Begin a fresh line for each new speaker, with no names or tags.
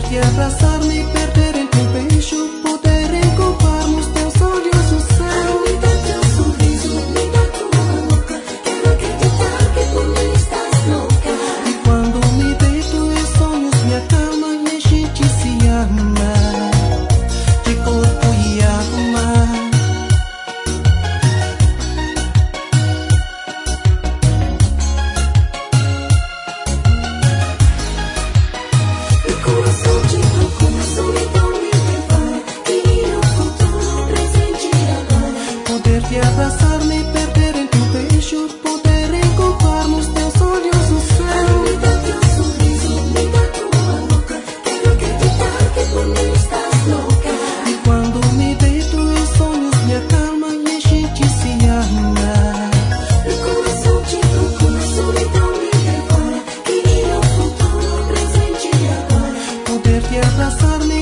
Poder-te abraçar, me perder em teu beijo, poder encontrar nos teus olhos o céu.
Me dá teu sorriso, me dá tua boca. Quero acreditar que por mim estás louca.
E quando me deito em sonhos me acalma e a gente se ama de corpo e alma.
Meu coração te procura, solidão me devora. Queria o futuro, presente e agora.
Poder-te abraçar, me perder em teu beijo, poder encontrar nos teus olhos o céu.
Me dá teu sorriso, me dá tua boca. Quero acreditar que por mim estás louca.
E quando me deito em sonhos me acalma e a gente se ama.
Meu coração te procura, solidão me devora. Queria o futuro, presente e agora.
Poder-te abraçar, me